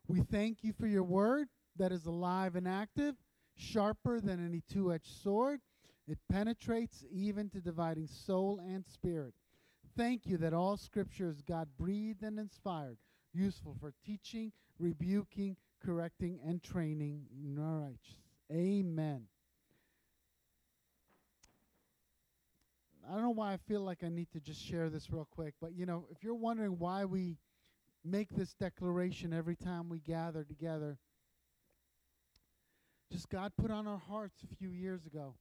We thank you for your word that is alive and active, sharper than any two-edged sword. It penetrates even to dividing soul and spirit. Thank you that all Scripture is God-breathed and inspired, useful for teaching, rebuking, correcting, and training in righteousness. Amen. I don't know why I feel like I need to just share this real quick, but if you're wondering why we make this declaration every time we gather together, just God put on our hearts a few years ago.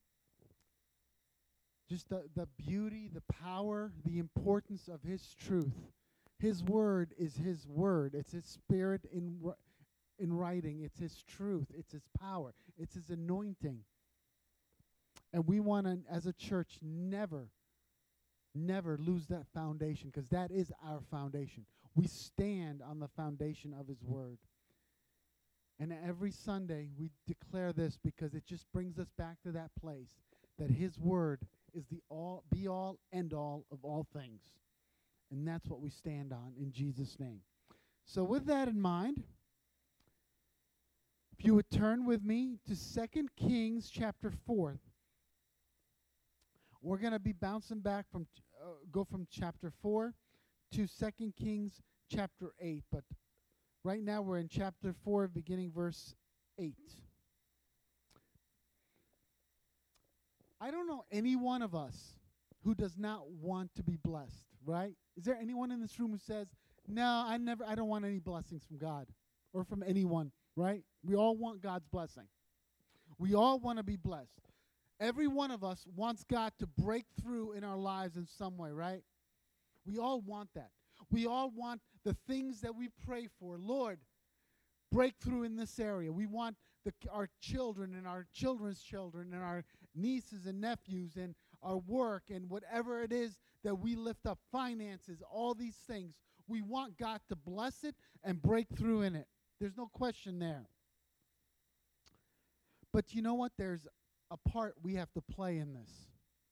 Just the beauty, the power, the importance of His truth. His word is His word. It's His spirit in writing. It's His truth. It's His power. It's His anointing. And we want to, as a church, never lose that foundation, because that is our foundation. We stand on the foundation of His word. And every Sunday we declare this because it just brings us back to that place that His word is the be-all, end-all of all things. And that's what we stand on in Jesus' name. So with that in mind, if you would turn with me to 2 Kings chapter 4. We're going to be bouncing back go from chapter 4 to 2 Kings chapter 8. But right now we're in chapter 4, beginning verse 8. I don't know any one of us who does not want to be blessed, right? Is there anyone in this room who says, no, I don't want any blessings from God or from anyone, right? We all want God's blessing. We all want to be blessed. Every one of us wants God to break through in our lives in some way, right? We all want that. We all want the things that we pray for. Lord, breakthrough in this area. We want our children and our children's children and our nieces and nephews and our work and whatever it is that we lift up, finances, all these things. We want God to bless it and break through in it. There's no question there. But you know what? There's a part we have to play in this.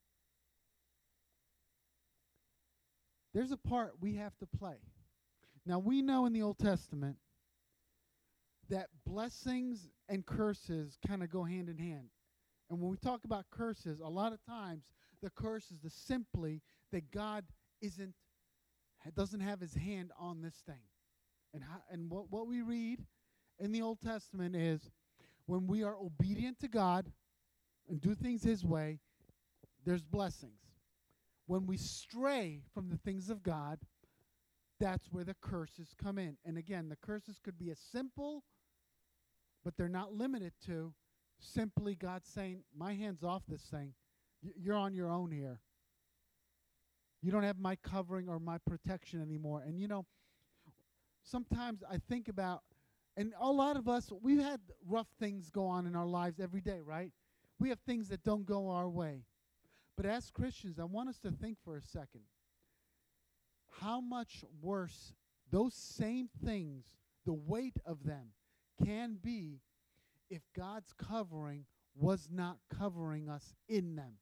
There's a part we have to play. Now, we know in the Old Testament that blessings and curses kind of go hand in hand. And when we talk about curses, a lot of times the curse is simply that God doesn't have His hand on this thing. And what we read in the Old Testament is when we are obedient to God and do things His way, there's blessings. When we stray from the things of God, that's where the curses come in. And again, the curses could be as simple, but they're not limited to simply God saying, my hand's off this thing. You're on your own here. You don't have my covering or my protection anymore. And sometimes I think about, and a lot of us, we've had rough things go on in our lives every day, right? We have things that don't go our way. But as Christians, I want us to think for a second how much worse those same things, the weight of them, can be if God's covering was not covering us in them.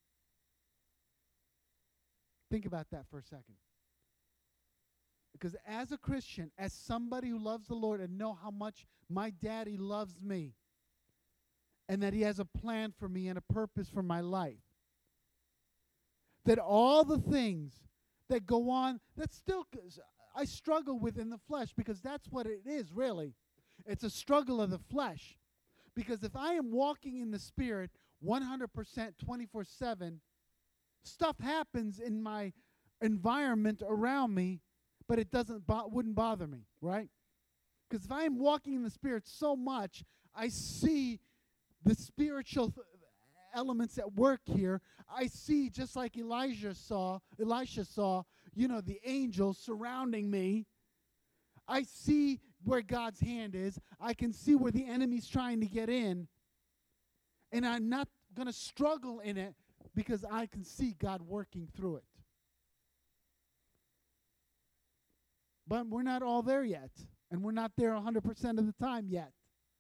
Think about that for a second. Because as a Christian, as somebody who loves the Lord and know how much my daddy loves me and that He has a plan for me and a purpose for my life, that all the things that go on, that still I struggle with in the flesh, because that's what it is, really. It's a struggle of the flesh. Because if I am walking in the Spirit 100%, 24/7, stuff happens in my environment around me, but it wouldn't bother me, right? Because if I am walking in the Spirit so much, I see the spiritual elements at work here. I see, just like Elisha saw, the angels surrounding me. I see where God's hand is. I can see where the enemy's trying to get in. And I'm not going to struggle in it because I can see God working through it. But we're not all there yet. And we're not there 100% of the time yet.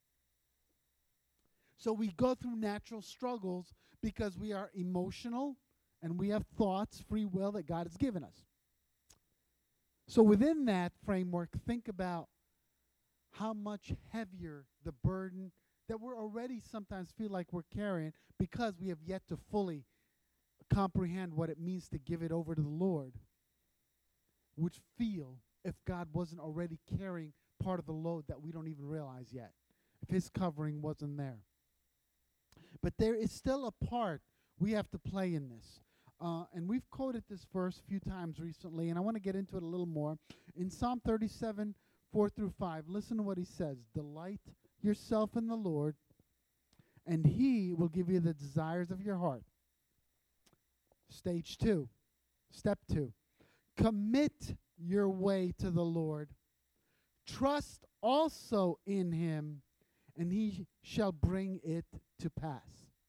So we go through natural struggles because we are emotional and we have thoughts, free will that God has given us. So within that framework, think about how much heavier the burden that we're already sometimes feel like we're carrying because we have yet to fully comprehend what it means to give it over to the Lord would feel if God wasn't already carrying part of the load that we don't even realize yet, if his covering wasn't there. But there is still a part we have to play in this. And we've quoted this verse a few times recently, and I want to get into it a little more. In Psalm 37, 4 through 5, listen to what he says. Delight yourself in the Lord, and he will give you the desires of your heart. Stage 2, step 2. Commit your way to the Lord. Trust also in him, and he shall bring it to pass.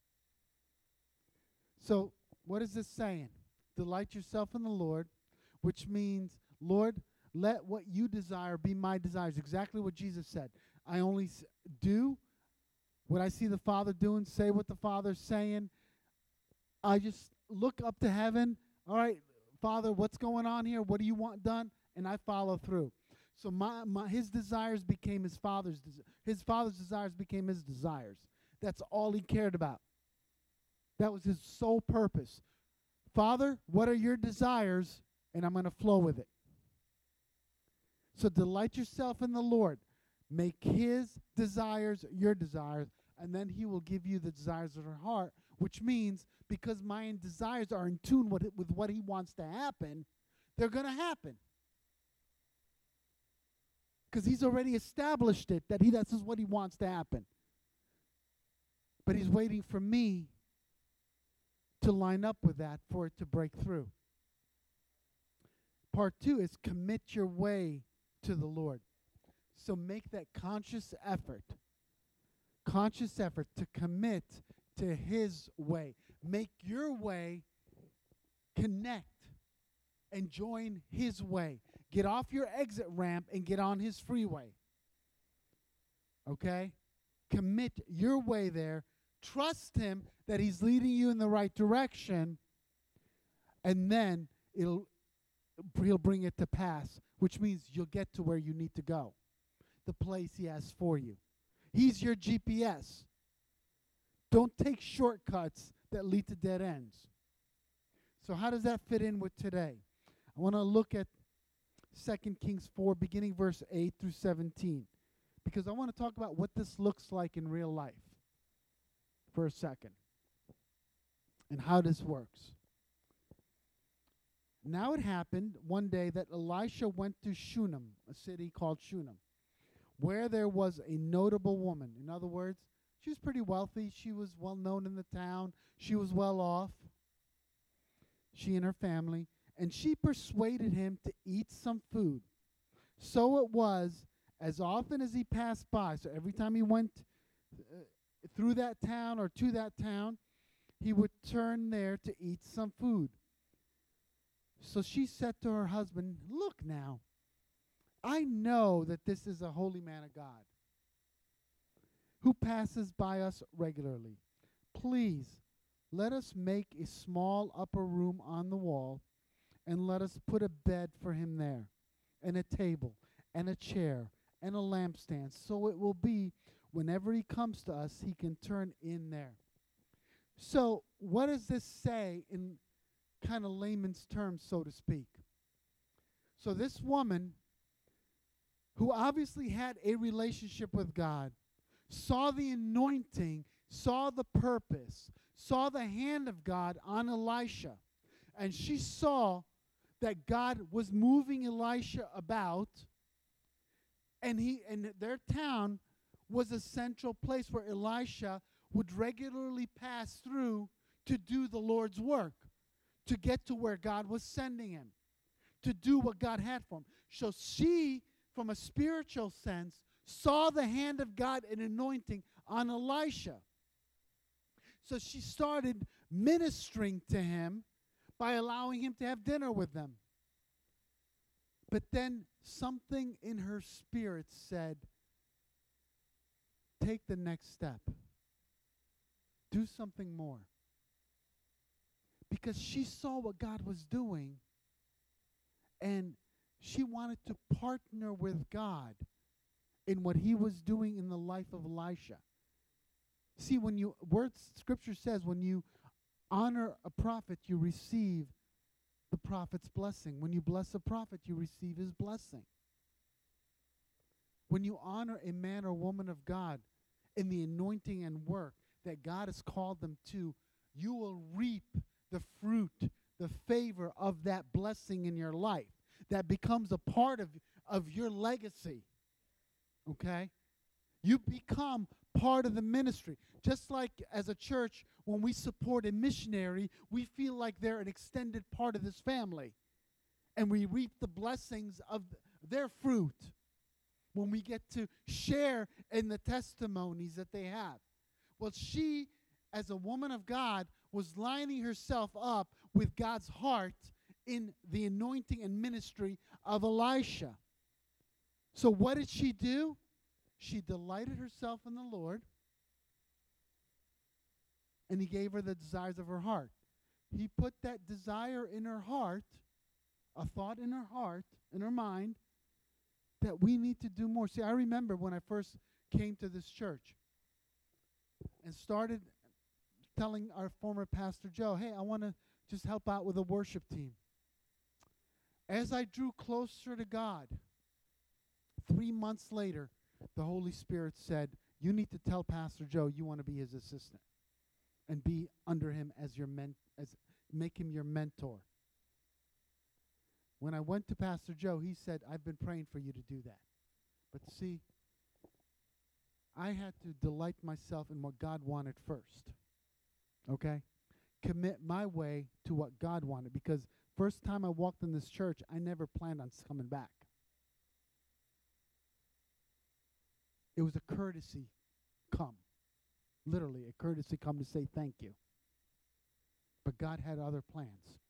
So, what is this saying? Delight yourself in the Lord, which means, Lord, let what you desire be my desires. Exactly what Jesus said. I only do what I see the Father doing, say what the Father's saying. I just look up to heaven. All right, Father, what's going on here? What do you want done? And I follow through. So his desires became his father's desires. His father's desires became his desires. That's all he cared about. That was his sole purpose. Father, what are your desires? And I'm going to flow with it. So delight yourself in the Lord. Make his desires your desires, and then he will give you the desires of your heart, which means because my desires are in tune with what he wants to happen, they're going to happen. Because he's already established it, that this is what he wants to happen. But he's waiting for me to line up with that for it to break through. Part 2 is commit your way to the Lord. So make that conscious effort to commit to his way. Make your way connect and join his way. Get off your exit ramp and get on his freeway. Okay? Commit your way there. Trust him that he's leading you in the right direction, and then he'll bring it to pass, which means you'll get to where you need to go, the place he has for you. He's your GPS. Don't take shortcuts that lead to dead ends. So how does that fit in with today? I want to look at 2 Kings 4, beginning verse 8 through 17, because I want to talk about what this looks like in real life for a second and how this works. Now it happened one day that Elisha went to Shunem, a city called Shunem, where there was a notable woman. In other words, she was pretty wealthy. She was well known in the town. She was well off, she and her family. And she persuaded him to eat some food. So it was, as often as he passed by, so every time he went through that town or to that town, he would turn there to eat some food. So she said to her husband, look now, I know that this is a holy man of God who passes by us regularly. Please, let us make a small upper room on the wall, and let us put a bed for him there, and a table, and a chair, and a lampstand, so it will be whenever he comes to us, he can turn in there. So what does this say in kind of layman's terms, so to speak? So this woman, who obviously had a relationship with God, saw the anointing, saw the purpose, saw the hand of God on Elisha, and she saw that God was moving Elisha about, and their town was a central place where Elisha would regularly pass through to do the Lord's work, to get to where God was sending him, to do what God had for him. So she, from a spiritual sense, saw the hand of God and anointing on Elisha. So she started ministering to him by allowing him to have dinner with them. But then something in her spirit said, take the next step. Do something more. Because she saw what God was doing, and she wanted to partner with God in what he was doing in the life of Elisha. See, Scripture says, when you honor a prophet, you receive the prophet's blessing. When you bless a prophet, you receive his blessing. When you honor a man or woman of God in the anointing and work that God has called them to, you will reap the fruit, the favor of that blessing in your life that becomes a part of your legacy. Okay? You become part of the ministry. Just like as a church, when we support a missionary, we feel like they're an extended part of this family. And we reap the blessings of their fruit when we get to share in the testimonies that they have. Well, she, as a woman of God, was lining herself up with God's heart in the anointing and ministry of Elisha. So what did she do? She delighted herself in the Lord, and he gave her the desires of her heart. He put that desire in her heart, a thought in her heart, in her mind, that we need to do more. See, I remember when I first came to this church and started telling our former pastor Joe, hey, I want to just help out with a worship team. As I drew closer to God, 3 months later, the Holy Spirit said, you need to tell Pastor Joe you want to be his assistant and be under him as make him your mentor. When I went to Pastor Joe, he said, I've been praying for you to do that. But see, I had to delight myself in what God wanted first. Okay? Commit my way to what God wanted, because first time I walked in this church, I never planned on coming back. It was a courtesy come. Literally, a courtesy come to say thank you. But God had other plans.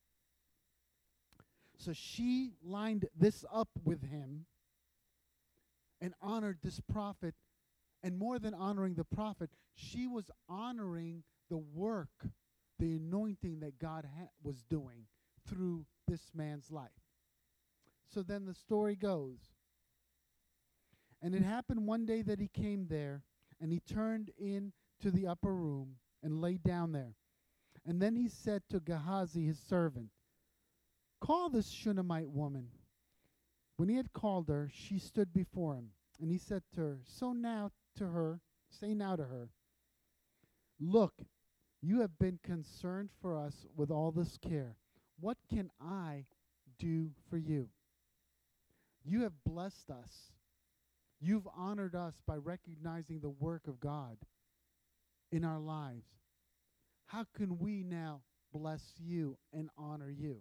So she lined this up with him and honored this prophet. And more than honoring the prophet, she was honoring the work, the anointing that God was doing through this man's life. So then the story goes. And it happened one day that he came there, and he turned into the upper room and lay down there. And then he said to Gehazi, his servant, call this Shunammite woman. When he had called her, she stood before him. And he said to her, say now to her, look, you have been concerned for us with all this care. What can I do for you? You have blessed us. You've honored us by recognizing the work of God in our lives. How can we now bless you and honor you?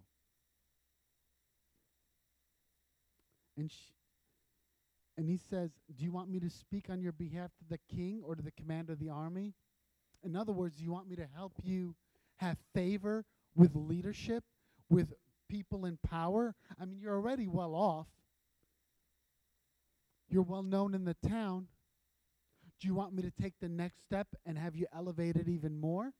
And he says, do you want me to speak on your behalf to the king or to the commander of the army? In other words, do you want me to help you have favor with leadership, with people in power? I mean, you're already well off. You're well known in the town. Do you want me to take the next step and have you elevated even more?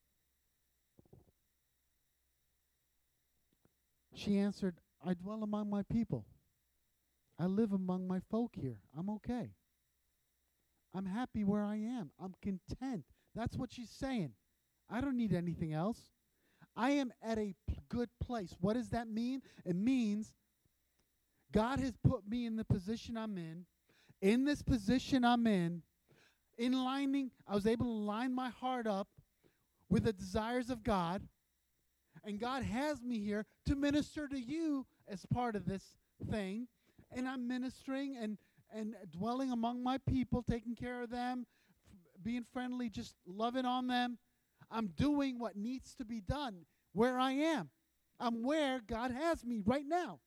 She answered, I dwell among my people. I live among my folk here. I'm okay. I'm happy where I am. I'm content. That's what she's saying. I don't need anything else. I am at a good place. What does that mean? It means God has put me in the position I'm in. In this position I'm in I was able to line my heart up with the desires of God. And God has me here to minister to you as part of this thing. And I'm ministering and dwelling among my people, taking care of them, being friendly, just loving on them. I'm doing what needs to be done where I am. I'm where God has me right now.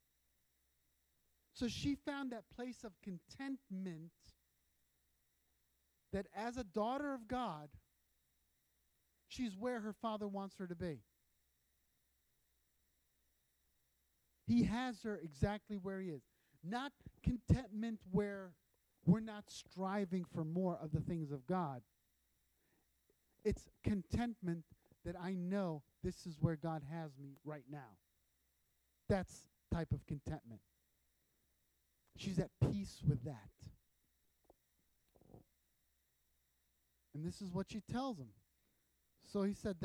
So she found that place of contentment that as a daughter of God, she's where her Father wants her to be. He has her exactly where he is. Not contentment where we're not striving for more of the things of God. It's contentment that I know this is where God has me right now. That's type of contentment. She's at peace with that. And this is what she tells him. So he said,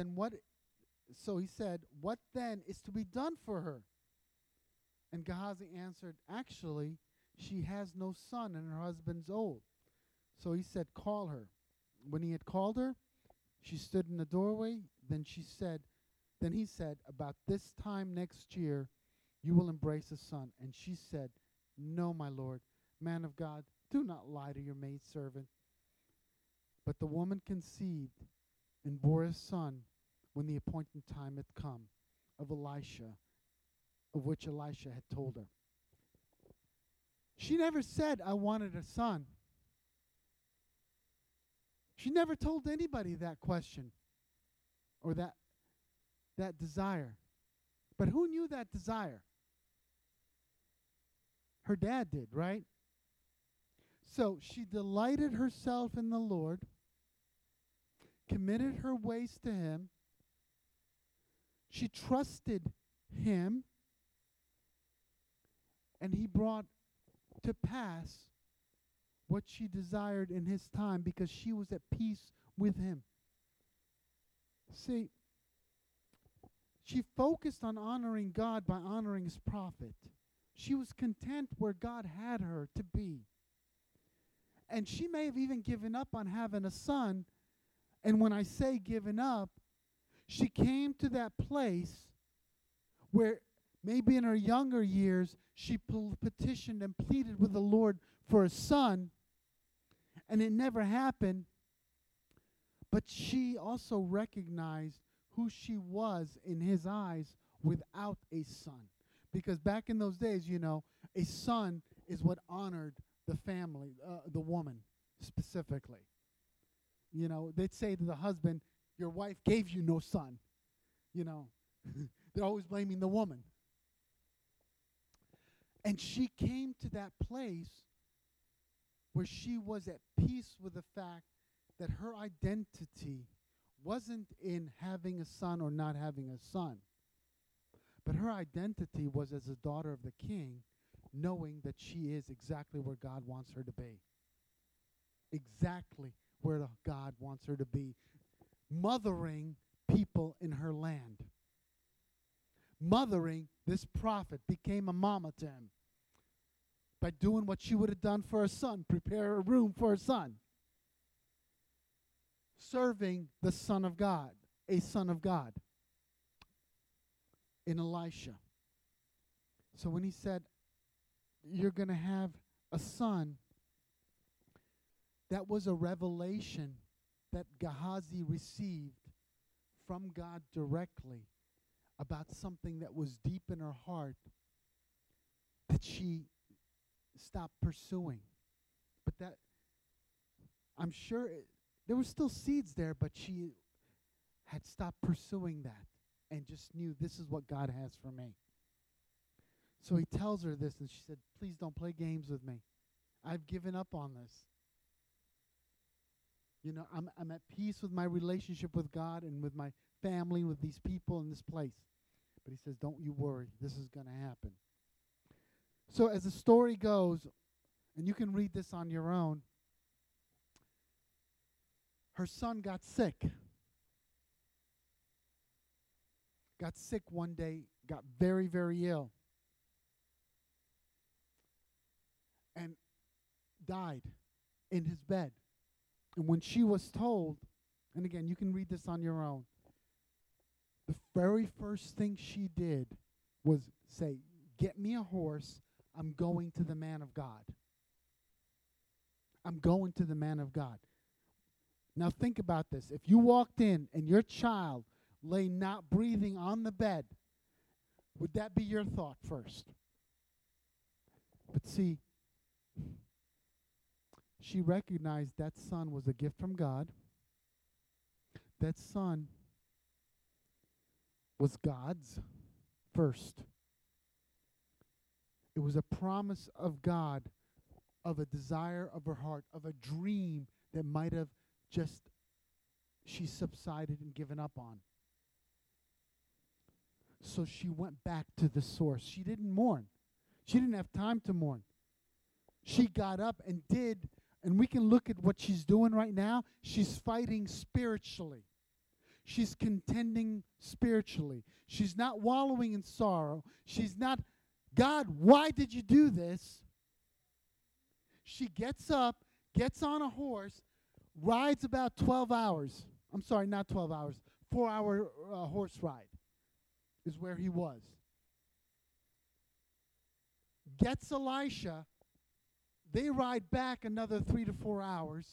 what then is to be done for her? And Gehazi answered, actually, she has no son and her husband's old. So he said, call her. When he had called her, she stood in the doorway. Then he said, about this time next year, you will embrace a son. And she said, no, my lord, man of God, do not lie to your maidservant. But the woman conceived and bore a son when the appointed time had come of which Elisha had told her. She never said, I wanted a son. She never told anybody that question or that desire. But who knew that desire? Her dad did, right? So she delighted herself in the Lord, committed her ways to him. She trusted him, and he brought to pass what she desired in his time because she was at peace with him. See, she focused on honoring God by honoring his prophet. She was content where God had her to be. And she may have even given up on having a son. And when I say given up, she came to that place where maybe in her younger years she petitioned and pleaded with the Lord for a son, and it never happened. But she also recognized who she was in his eyes without a son. Because back in those days, a son is what honored the family, the woman specifically. They'd say to the husband, your wife gave you no son. They're always blaming the woman. And she came to that place where she was at peace with the fact that her identity wasn't in having a son or not having a son. But her identity was as a daughter of the king, knowing that she is exactly where God wants her to be. Exactly where God wants her to be. Mothering people in her land. Mothering this prophet, became a mama to him by doing what she would have done for her son, prepare a room for her son. Serving the Son of God, a Son of God in Elisha. So when he said, you're going to have a son, that was a revelation that Gehazi received from God directly about something that was deep in her heart that she stopped pursuing. But that, I'm sure there were still seeds there, but she had stopped pursuing that and just knew this is what God has for me. So he tells her this, and she said, please don't play games with me. I've given up on this. I'm at peace with my relationship with God and with my family, with these people in this place. But he says, don't you worry. This is going to happen. So as the story goes, and you can read this on your own, her son got sick. Got sick one day, got very, very ill. And died in his bed. And when she was told, and again, you can read this on your own, the very first thing she did was say, get me a horse, I'm going to the man of God. I'm going to the man of God. Now think about this. If you walked in and your child lay not breathing on the bed, would that be your thought first? But see, she recognized that son was a gift from God. That son was God's first. It was a promise of God, of a desire of her heart, of a dream that might have just she subsided and given up on. So she went back to the source. She didn't mourn. She didn't have time to mourn. She got up and did, and we can look at what she's doing right now. She's fighting spiritually. She's contending spiritually. She's not wallowing in sorrow. She's not, God, why did you do this? She gets up, gets on a horse, rides about 12 hours. I'm sorry, not 12 hours. 4-hour horse ride is where he was. Gets Elisha. They ride back another 3 to 4 hours.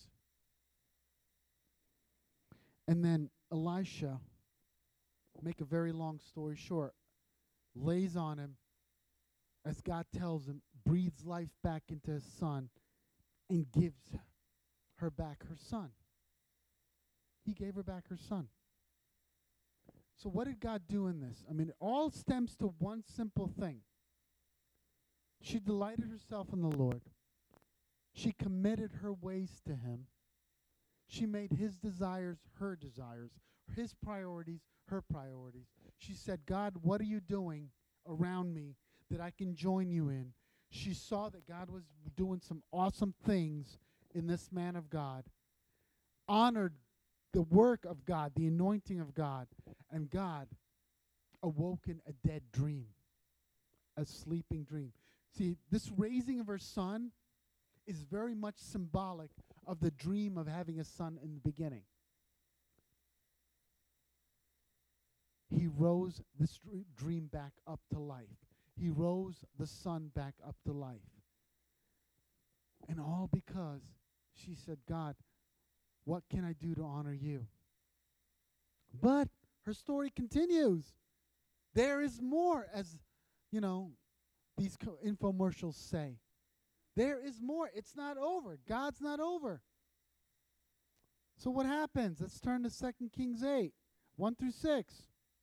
And then Elisha, make a very long story short, lays on him, as God tells him, breathes life back into his son, and gives her back her son. He gave her back her son. So what did God do in this? I mean, it all stems to one simple thing. She delighted herself in the Lord. She committed her ways to him. She made his desires her desires, his priorities her priorities. She said, God, what are you doing around me that I can join you in? She saw that God was doing some awesome things in this man of God, honored the work of God, the anointing of God, and God awoken a dead dream, a sleeping dream. See, this raising of her son is very much symbolic of the dream of having a son in the beginning. He rose this dream back up to life. He rose the son back up to life. And all because she said, God, what can I do to honor you? But her story continues. There is more, as, these infomercials say. There is more. It's not over. God's not over. So what happens? Let's turn to 2 Kings 8, 1 through 6.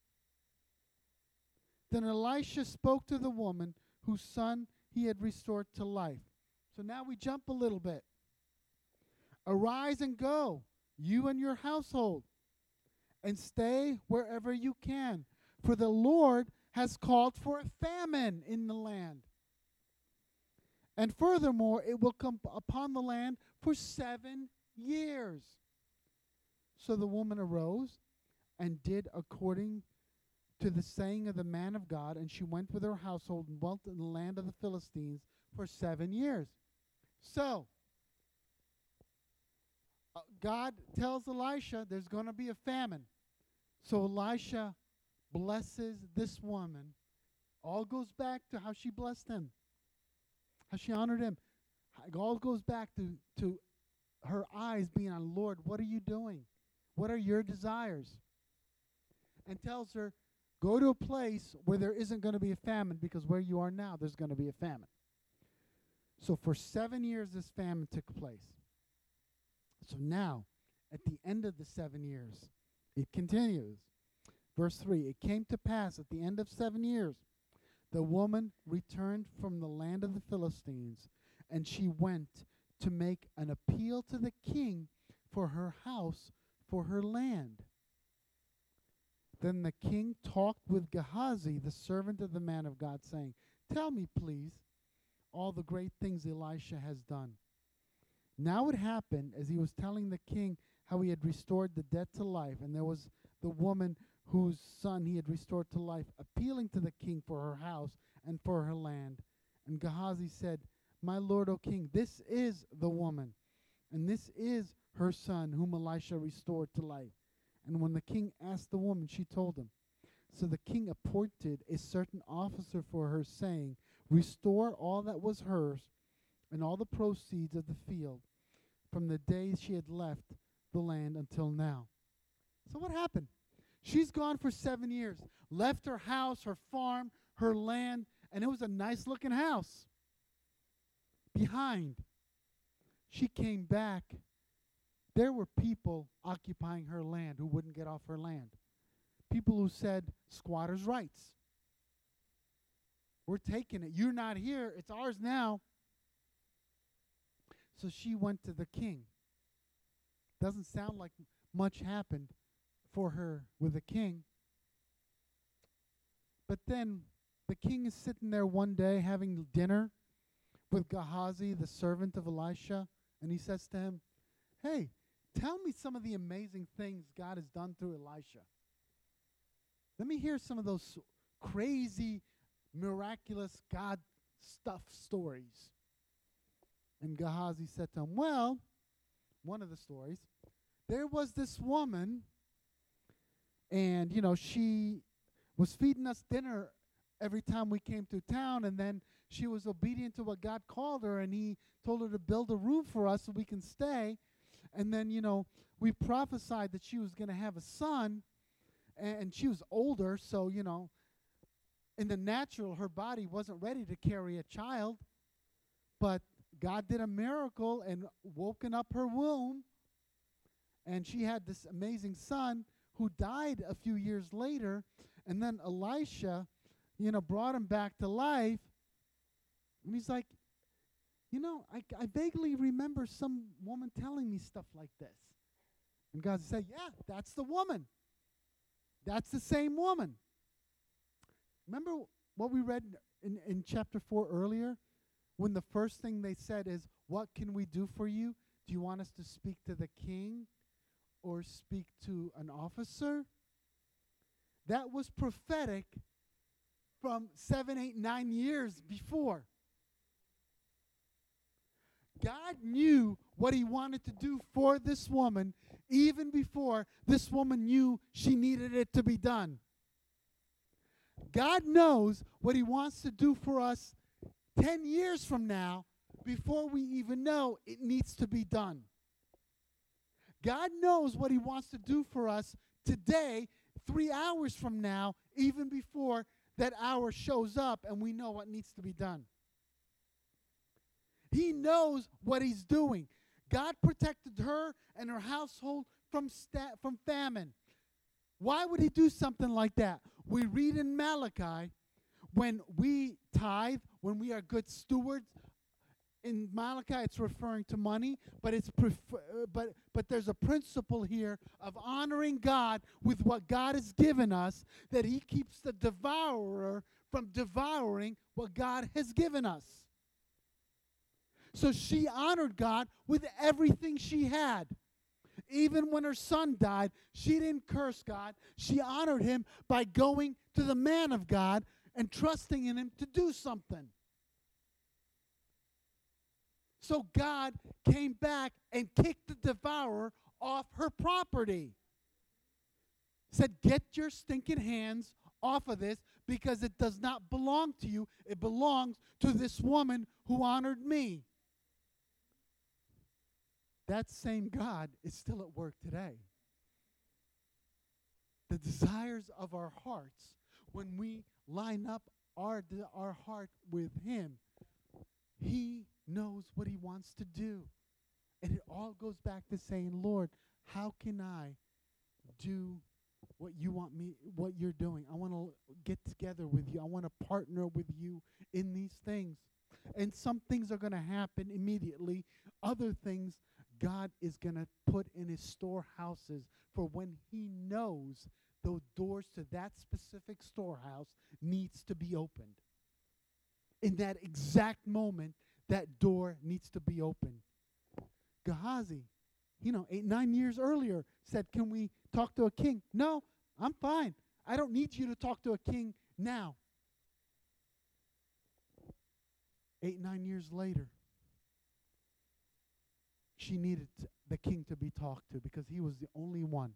Then Elisha spoke to the woman whose son he had restored to life. So now we jump a little bit. Arise and go, you and your household, and stay wherever you can, for the Lord has called for a famine in the land. And furthermore, it will come upon the land for 7 years. So the woman arose and did according to the saying of the man of God, and she went with her household and dwelt in the land of the Philistines for 7 years. So, God tells Elisha there's going to be a famine. So Elisha blesses this woman. All goes back to how she blessed him, how she honored him. It all goes back to her eyes being on, Lord, what are you doing? What are your desires? And tells her, go to a place where there isn't going to be a famine, because where you are now, there's going to be a famine. So for 7 years, this famine took place. So now, at the end of the 7 years, it continues. Verse 3, it came to pass at the end of 7 years, the woman returned from the land of the Philistines, and she went to make an appeal to the king for her house, for her land. Then the king talked with Gehazi, the servant of the man of God, saying, tell me, please, all the great things Elisha has done. Now it happened, as he was telling the king how he had restored the dead to life, and there was the woman whose son he had restored to life, appealing to the king for her house and for her land. And Gehazi said, my lord, O king, this is the woman, and this is her son whom Elisha restored to life. And when the king asked the woman, she told him. So the king appointed a certain officer for her, saying, restore all that was hers, and all the proceeds of the field, from the day she had left the land until now. So what happened? She's gone for 7 years, left her house, her farm, her land, and it was a nice-looking house behind. She came back. There were people occupying her land who wouldn't get off her land. People who said, squatters' rights. We're taking it. You're not here. It's ours now. So she went to the king. Doesn't sound like much happened for her with the king. But then the king is sitting there one day having dinner with Gehazi, the servant of Elisha, and he says to him, hey, tell me some of the amazing things God has done through Elisha. Let me hear some of those crazy, miraculous God stuff stories. And Gehazi said to him, well, one of the stories, there was this woman, and, she was feeding us dinner every time we came to town, and then she was obedient to what God called her, and he told her to build a room for us so we can stay. And then, we prophesied that she was going to have a son, and she was older, so, in the natural, her body wasn't ready to carry a child. But God did a miracle and woken up her womb, and she had this amazing son who died a few years later. And then Elisha, brought him back to life. And he's like, I vaguely remember some woman telling me stuff like this. And God said, yeah, that's the woman. That's the same woman. Remember what we read in chapter 4 earlier? When the first thing they said is, what can we do for you? Do you want us to speak to the king or speak to an officer? That was prophetic from 7, 8, 9 years before. God knew what he wanted to do for this woman even before this woman knew she needed it to be done. God knows what he wants to do for us 10 years from now before we even know it needs to be done. God knows what he wants to do for us today, 3 hours from now, even before that hour shows up and we know what needs to be done. He knows what he's doing. God protected her and her household from famine. Why would he do something like that? We read in Malachi, when we tithe, when we are good stewards, in Malachi it's referring to money, but but there's a principle here of honoring God with what God has given us, that he keeps the devourer from devouring what God has given us. So she honored God with everything she had. Even when her son died, she didn't curse God. She honored him by going to the man of God and trusting in him to do something. So God came back and kicked the devourer off her property. Said, get your stinking hands off of this, because it does not belong to you. It belongs to this woman who honored me. That same God is still at work today. The desires of our hearts, when we line up our heart with him, he knows what he wants to do. And it all goes back to saying, Lord, how can I do what you want me, what you're doing? I want to get together with you. I want to partner with you in these things. And some things are going to happen immediately. Other things God is going to put in his storehouses for when he knows the doors to that specific storehouse needs to be opened. In that exact moment, that door needs to be opened. Gehazi, 8, 9 years earlier said, can we talk to a king? No, I'm fine. I don't need you to talk to a king now. 8, 9 years later, she needed the king to be talked to because he was the only one.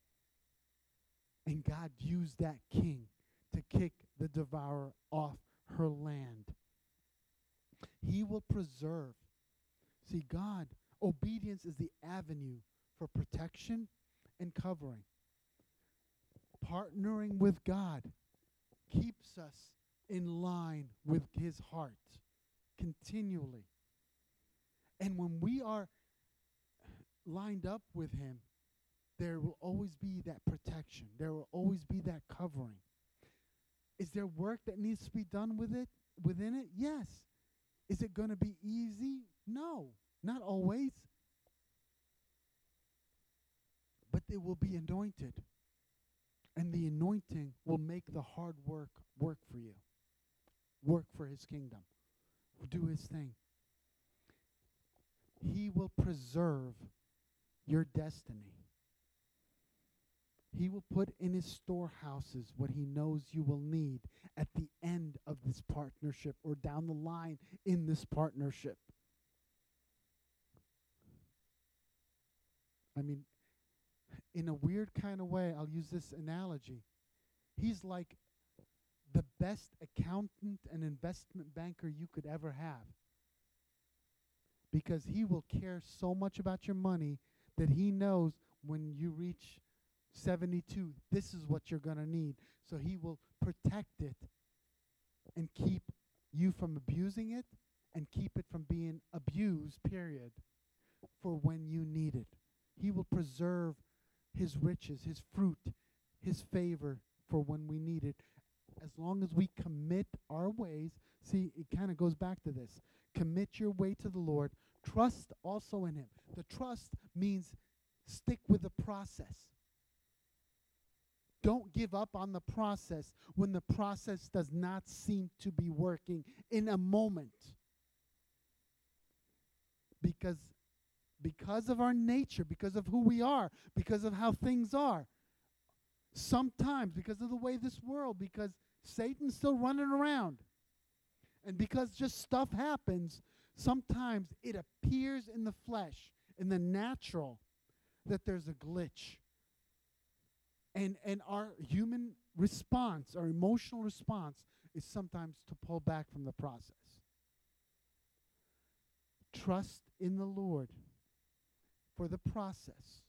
And God used that king to kick the devourer off her land. He will preserve. See, God, obedience is the avenue for protection and covering. Partnering with God keeps us in line with his heart continually. And when we are lined up with him, there will always be that protection. There will always be that covering. Is there work that needs to be done within it? Yes. Is it going to be easy? No, not always. But they will be anointed. And the anointing will make the hard work for you. Work for his kingdom. do his thing. He will preserve your destiny. He will put in his storehouses what he knows you will need at the end of this partnership or down the line in this partnership. I mean, in a weird kind of way, I'll use this analogy. He's like the best accountant and investment banker you could ever have, because he will care so much about your money that he knows when you reach 72, this is what you're going to need. So he will protect it and keep you from abusing it and keep it from being abused, period, for when you need it. He will preserve his riches, his fruit, his favor for when we need it. As long as we commit our ways, see, it kind of goes back to this. Commit your way to the Lord. Trust also in him. The trust means stick with the process. Don't give up on the process when the process does not seem to be working in a moment. Because of our nature, because of who we are, because of how things are, sometimes because of the way this world, because Satan's still running around, and because just stuff happens, sometimes it appears in the flesh, in the natural, that there's a glitch. And our human response, our emotional response, is sometimes to pull back from the process. Trust in the Lord for the process,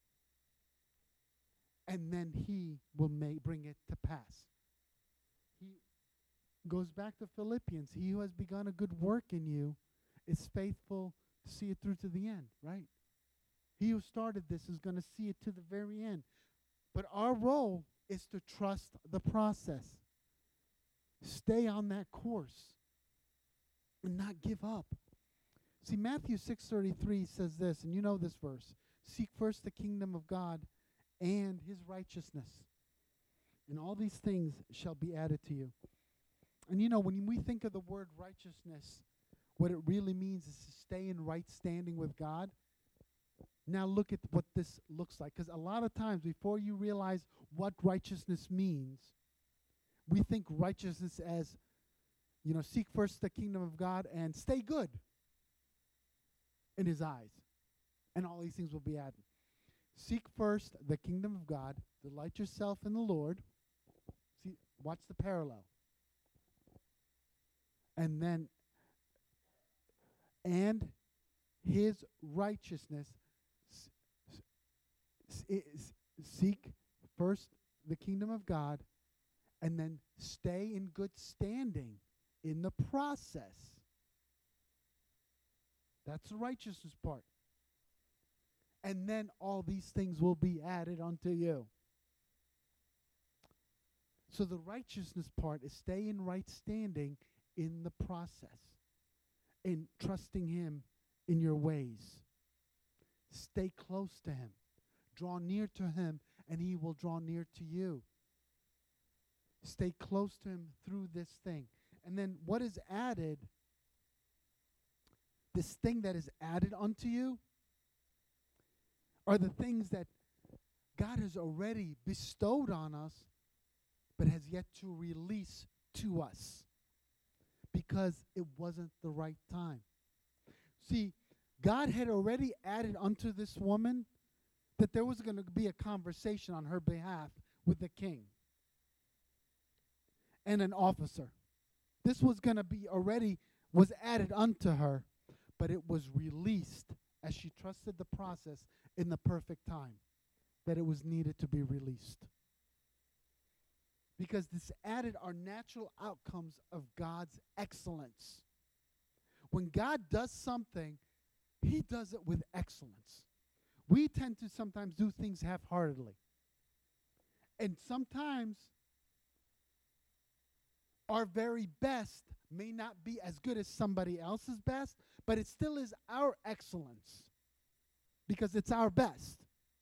and then he will bring it to pass. He goes back to Philippians. He who has begun a good work in you is faithful to see it through to the end, right? He who started this is going to see it to the very end. But our role is to trust the process. Stay on that course and not give up. See, Matthew 6:33 says this, and you know this verse. Seek first the kingdom of God and his righteousness, and all these things shall be added to you. And you know, when we think of the word righteousness, what it really means is to stay in right standing with God. Now look at what this looks like, because a lot of times before you realize what righteousness means, we think righteousness as, seek first the kingdom of God and stay good in his eyes, and all these things will be added. Seek first the kingdom of God, delight yourself in the Lord. See, watch the parallel. And then, and his righteousness. Seek first the kingdom of God, and then stay in good standing in the process. That's the righteousness part. And then all these things will be added unto you. So the righteousness part is stay in right standing in the process, in trusting him in your ways. Stay close to him. Draw near to him, and he will draw near to you. Stay close to him through this thing. And then what is added, this thing that is added unto you, are the things that God has already bestowed on us, but has yet to release to us because it wasn't the right time. See, God had already added unto this woman that there was going to be a conversation on her behalf with the king and an officer. This was going to be was added unto her, but it was released as she trusted the process in the perfect time that it was needed to be released. Because this added are natural outcomes of God's excellence. When God does something, he does it with excellence. We tend to sometimes do things half-heartedly. And sometimes our very best may not be as good as somebody else's best, but it still is our excellence because it's our best.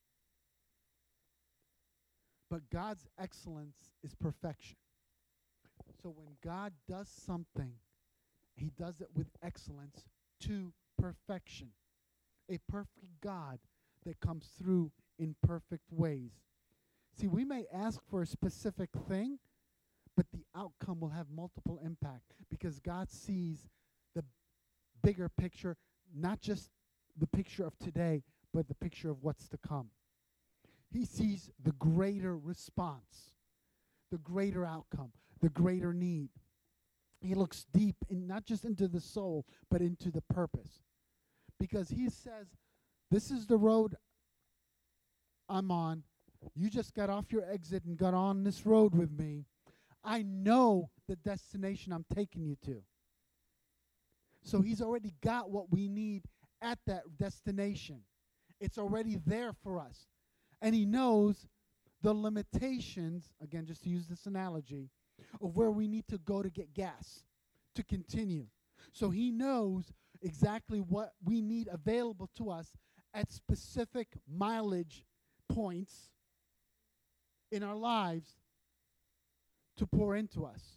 But God's excellence is perfection. So when God does something He does it with excellence to perfection. A perfect God that comes through in perfect ways. See, we may ask for a specific thing, but the outcome will have multiple impact because God sees the bigger picture, not just the picture of today, but the picture of what's to come. He sees the greater response, the greater outcome, the greater need. He looks deep, in, not just into the soul, but into the purpose. Because he says, this is the road I'm on. You just got off your exit and got on this road with me. I know the destination I'm taking you to. So he's already got what we need at that destination. It's already there for us. And he knows the limitations, again, just to use this analogy, of where we need to go to get gas, to continue. So he knows exactly what we need available to us at specific mileage points in our lives to pour into us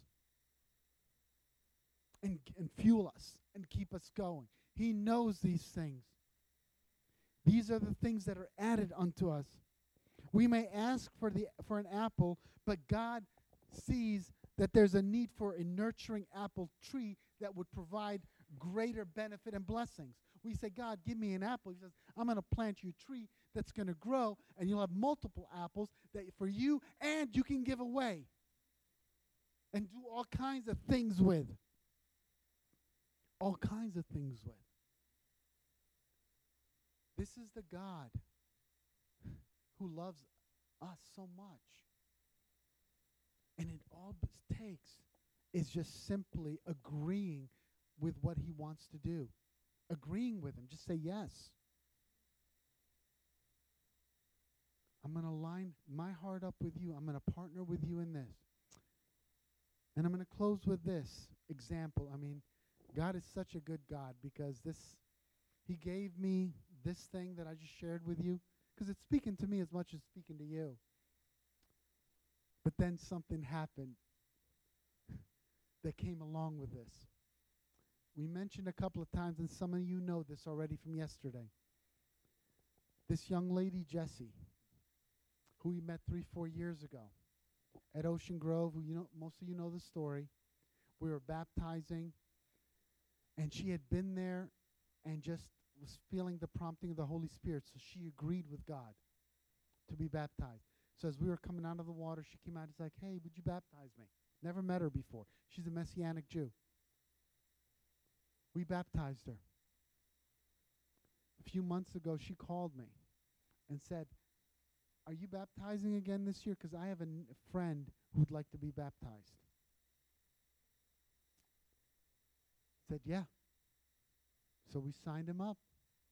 and fuel us and keep us going. He knows these things. These are the things that are added unto us. We may ask for an apple, but God sees that there's a need for a nurturing apple tree that would provide greater benefit and blessings. We say, God, give me an apple. He says, I'm going to plant you a tree that's going to grow, and you'll have multiple apples that for you, and you can give away and do all kinds of things with. All kinds of things with. This is the God who loves us so much. And it all it takes is just simply agreeing with what he wants to do. Agreeing with him. Just say yes. I'm going to line my heart up with you. I'm going to partner with you in this. And I'm going to close with this example. I mean, God is such a good God because he gave me this thing that I just shared with you because it's speaking to me as much as speaking to you. But then something happened that came along with this. We mentioned a couple of times, and some of you know this already from yesterday. This young lady, Jessie, who we met 3-4 years ago at Ocean Grove, who most of you know the story. We were baptizing, and she had been there and just was feeling the prompting of the Holy Spirit, so she agreed with God to be baptized. So as we were coming out of the water, she came out and was like, hey, would you baptize me? Never met her before. She's a Messianic Jew. We baptized her. A few months ago, she called me and said, are you baptizing again this year? Because I have a friend who'd like to be baptized. I said, yeah. So we signed him up.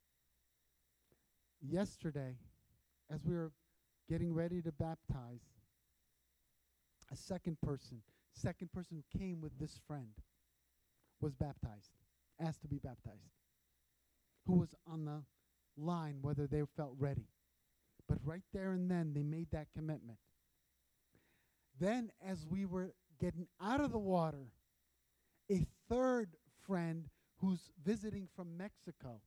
Yesterday, as we were getting ready to baptize, a second person who came with this friend was baptized, asked to be baptized, who was on the line whether they felt ready. But right there and then, they made that commitment. Then, as we were getting out of the water, a third friend who's visiting from Mexico,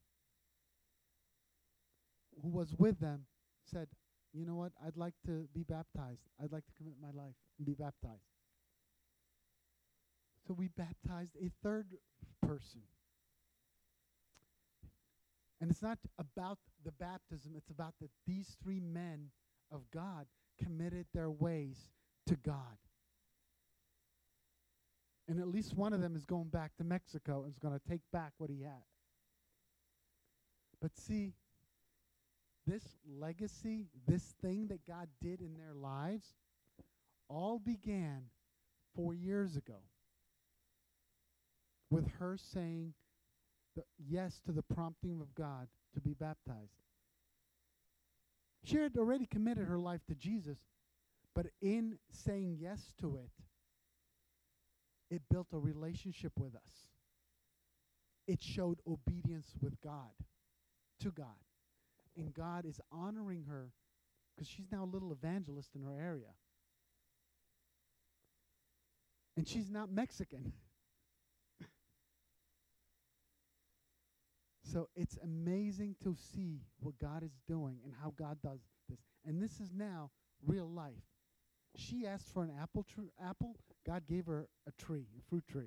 who was with them, said, you know what, I'd like to be baptized. I'd like to commit my life and be baptized. So we baptized a third person. And it's not about the baptism, it's about that these three men of God committed their ways to God. And at least one of them is going back to Mexico and is going to take back what he had. But see, this legacy, this thing that God did in their lives, all began 4 years ago with her saying yes to the prompting of God to be baptized. She had already committed her life to Jesus, but in saying yes to it, it built a relationship with us. It showed obedience with God, to God. And God is honoring her because she's now a little evangelist in her area. And she's not Mexican. So it's amazing to see what God is doing and how God does this. And this is now real life. She asked for an apple. God gave her a tree, a fruit tree.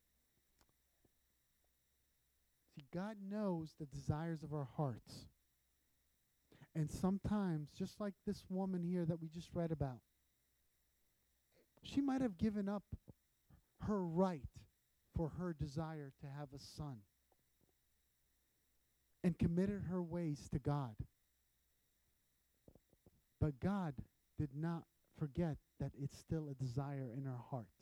See, God knows the desires of our hearts. And sometimes, just like this woman here that we just read about, she might have given up her right for her desire to have a son and committed her ways to God. But God did not forget that it's still a desire in her heart.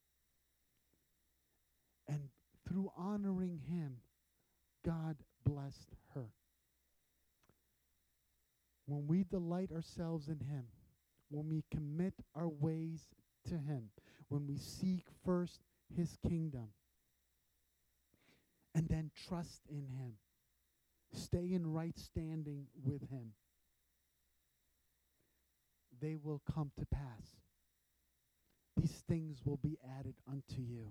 And through honoring him, God blessed her. When we delight ourselves in him, when we commit our ways to him, when we seek first his kingdom, and then trust in him, stay in right standing with him, they will come to pass. These things will be added unto you.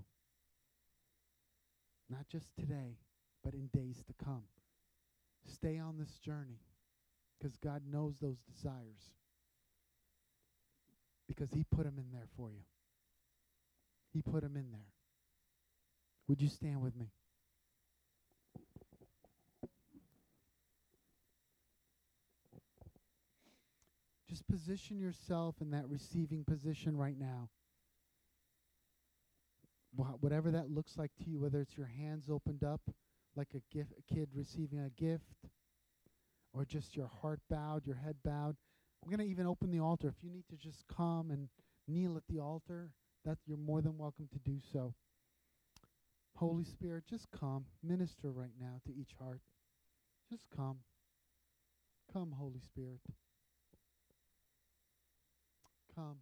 Not just today, but in days to come. Stay on this journey, because God knows those desires. Because he put them in there for you. He put them in there. Would you stand with me? Just position yourself in that receiving position right now. Whatever that looks like to you, whether it's your hands opened up like a kid receiving a gift, or just your heart bowed, your head bowed. I'm going to even open the altar. If you need to just come and kneel at the altar, that you're more than welcome to do so. Holy Spirit, just come. Minister right now to each heart. Just come. Come, Holy Spirit. Come.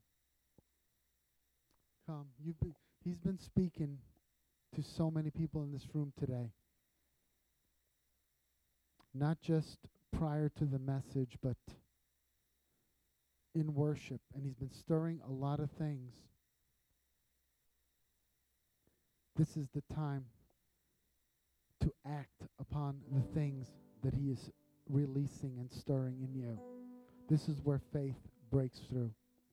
Come. He's been speaking to so many people in this room today. Not just prior to the message, but in worship. And he's been stirring a lot of things. This is the time to act upon the things that he is releasing and stirring in you. This is where faith breaks through.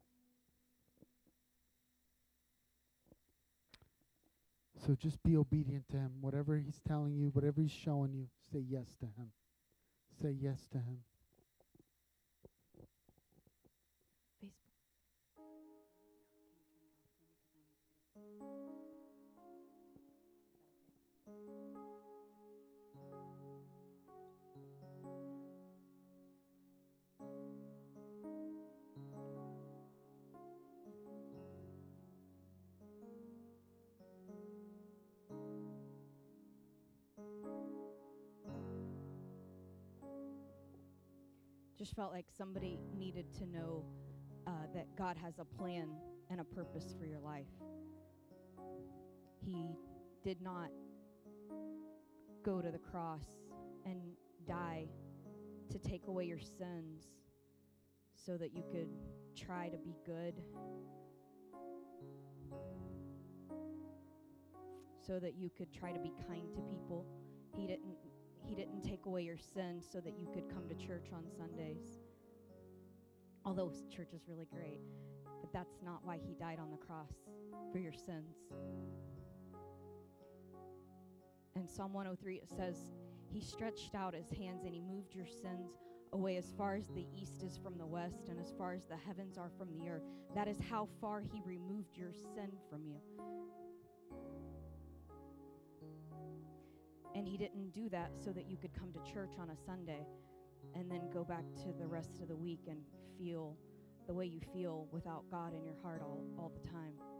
So just be obedient to him. Whatever he's telling you, whatever he's showing you, say yes to him. Say yes to him. Just felt like somebody needed to know that God has a plan and a purpose for your life. He did not go to the cross and die to take away your sins so that you could try to be good, so that you could try to be kind to people. He didn't take away your sins so that you could come to church on Sundays. Although church is really great, but that's not why he died on the cross, for your sins. In Psalm 103 it says, he stretched out his hands and he moved your sins away as far as the east is from the west and as far as the heavens are from the earth. That is how far he removed your sin from you. And he didn't do that so that you could come to church on a Sunday and then go back to the rest of the week and feel the way you feel without God in your heart all the time.